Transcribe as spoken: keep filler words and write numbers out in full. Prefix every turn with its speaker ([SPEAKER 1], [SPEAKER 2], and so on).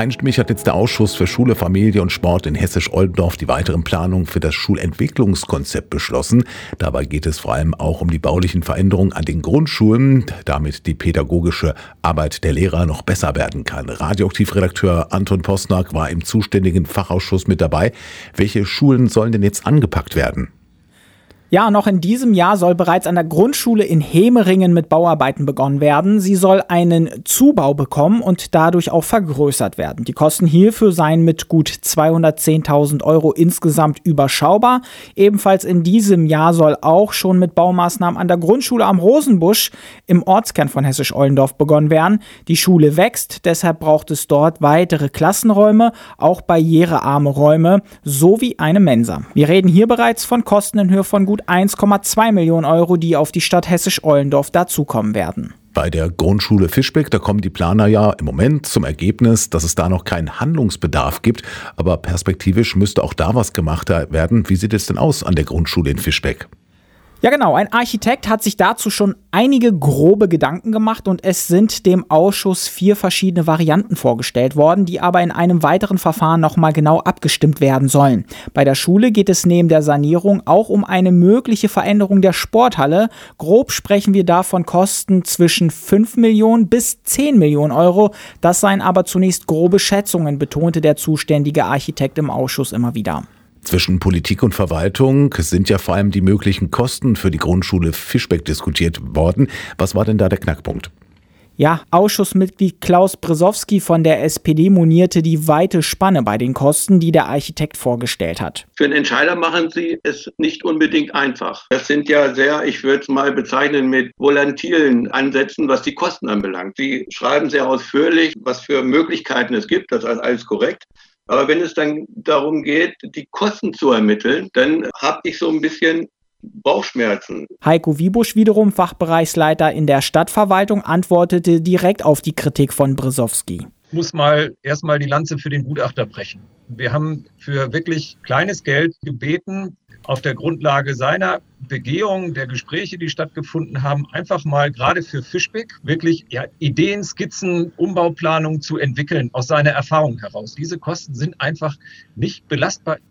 [SPEAKER 1] Einstimmig hat jetzt der Ausschuss für Schule, Familie und Sport in Hessisch-Oldendorf die weiteren Planungen für das Schulentwicklungskonzept beschlossen. Dabei geht es vor allem auch um die baulichen Veränderungen an den Grundschulen, damit die pädagogische Arbeit der Lehrer noch besser werden kann. Radioaktivredakteur Anton Posnack war im zuständigen Fachausschuss mit dabei. Welche Schulen sollen denn jetzt angepackt werden?
[SPEAKER 2] Ja, noch in diesem Jahr soll bereits an der Grundschule in Hemeringen mit Bauarbeiten begonnen werden. Sie soll einen Zubau bekommen und dadurch auch vergrößert werden. Die Kosten hierfür seien mit gut zweihundertzehntausend Euro insgesamt überschaubar. Ebenfalls in diesem Jahr soll auch schon mit Baumaßnahmen an der Grundschule am Rosenbusch im Ortskern von Hessisch-Oldendorf begonnen werden. Die Schule wächst, deshalb braucht es dort weitere Klassenräume, auch barrierearme Räume sowie eine Mensa. Wir reden hier bereits von Kosten in Höhe von gut eins Komma zwei Millionen Euro, die auf die Stadt Hessisch-Oldendorf dazukommen werden.
[SPEAKER 1] Bei der Grundschule Fischbeck, da kommen die Planer ja im Moment zum Ergebnis, dass es da noch keinen Handlungsbedarf gibt. Aber perspektivisch müsste auch da was gemacht werden. Wie sieht es denn aus an der Grundschule in Fischbeck?
[SPEAKER 2] Ja genau, ein Architekt hat sich dazu schon einige grobe Gedanken gemacht und es sind dem Ausschuss vier verschiedene Varianten vorgestellt worden, die aber in einem weiteren Verfahren nochmal genau abgestimmt werden sollen. Bei der Schule geht es neben der Sanierung auch um eine mögliche Veränderung der Sporthalle. Grob sprechen wir da von Kosten zwischen fünf Millionen bis zehn Millionen Euro. Das seien aber zunächst grobe Schätzungen, betonte der zuständige Architekt im Ausschuss immer wieder.
[SPEAKER 1] Zwischen Politik und Verwaltung sind ja vor allem die möglichen Kosten für die Grundschule Fischbeck diskutiert worden. Was war denn da der Knackpunkt?
[SPEAKER 2] Ja, Ausschussmitglied Klaus Brzezowski von der S P D monierte die weite Spanne bei den Kosten, die der Architekt vorgestellt hat.
[SPEAKER 3] Für einen Entscheider machen sie es nicht unbedingt einfach. Das sind ja sehr, ich würde es mal bezeichnen, mit volatilen Ansätzen, was die Kosten anbelangt. Sie schreiben sehr ausführlich, was für Möglichkeiten es gibt, das ist alles korrekt. Aber wenn es dann darum geht, die Kosten zu ermitteln, dann habe ich so ein bisschen Bauchschmerzen.
[SPEAKER 2] Heiko Wiebusch, wiederum Fachbereichsleiter in der Stadtverwaltung, antwortete direkt auf die Kritik von Brzezowski.
[SPEAKER 4] Ich muss mal erstmal die Lanze für den Gutachter brechen. Wir haben für wirklich kleines Geld gebeten, auf der Grundlage seiner Begehung, der Gespräche, die stattgefunden haben, einfach mal gerade für Fischbeck wirklich ja, Ideen, Skizzen, Umbauplanungen zu entwickeln aus seiner Erfahrung heraus. Diese Kosten sind einfach nicht belastbar.